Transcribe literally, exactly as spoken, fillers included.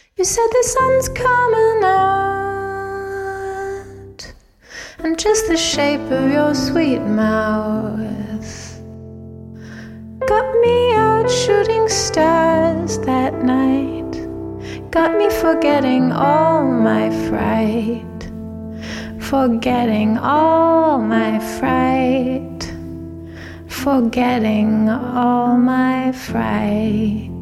You said the sun's coming out, and just the shape of your sweet mouth got me out shooting stars that night, got me forgetting all my fright, forgetting all my fright, forgetting all my fright.